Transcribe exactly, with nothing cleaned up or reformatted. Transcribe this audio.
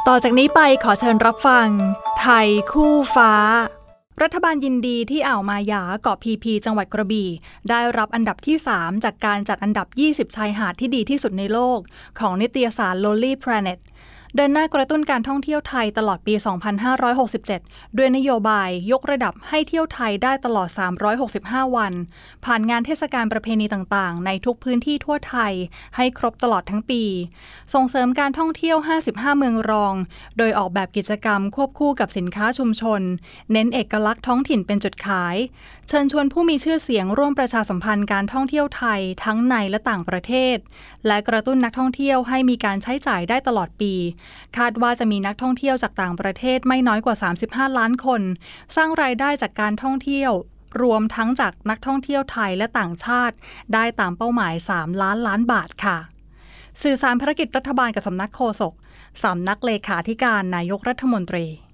ต่อจากนี้ไปขอเชิญรับฟังไทยคู่ฟ้ารัฐบาลยินดีที่อ่าวมาหยาเกาะพีพีจังหวัดกระบี่ได้รับอันดับที่สามจากการจัดอันดับยี่สิบชายหาดที่ดีที่สุดในโลกของนิตยสาร Lonely Planet เดินหน้ากระตุ้นการท่องเที่ยวไทยตลอดปี สองพันห้าร้อยหกสิบเจ็ด ด้วยนโยบายยกระดับให้เที่ยวไทยได้ตลอด สามร้อยหกสิบห้า วันผ่านงานเทศกาลประเพณีต่างๆในทุกพื้นที่ทั่วไทยให้ครบตลอดทั้งปีส่งเสริมการท่องเที่ยว ห้าสิบห้า เมืองรองโดยออกแบบกิจกรรมควบคู่กับสินค้าชุมชนเน้นเอกลักษณ์ท้องถิ่นเป็นจุดขายเชิญชวนผู้มีชื่อเสียงร่วมประชาสัมพันธ์การท่องเที่ยวไทยทั้งในและต่างประเทศและกระตุ้นนักท่องเที่ยวให้มีการใช้จ่ายได้ตลอดปีคาดว่าจะมีนักท่องเที่ยวจากต่างประเทศไม่น้อยกว่าสามสิบห้าล้านคนสร้างรายได้จากการท่องเที่ยวรวมทั้งจากนักท่องเที่ยวไทยและต่างชาติได้ตามเป้าหมายสามล้านล้านบาทค่ะสื่อสารภารกิจรัฐบาลกับสำนักโฆษกสำนักเลขาธิการนายกรัฐมนตรี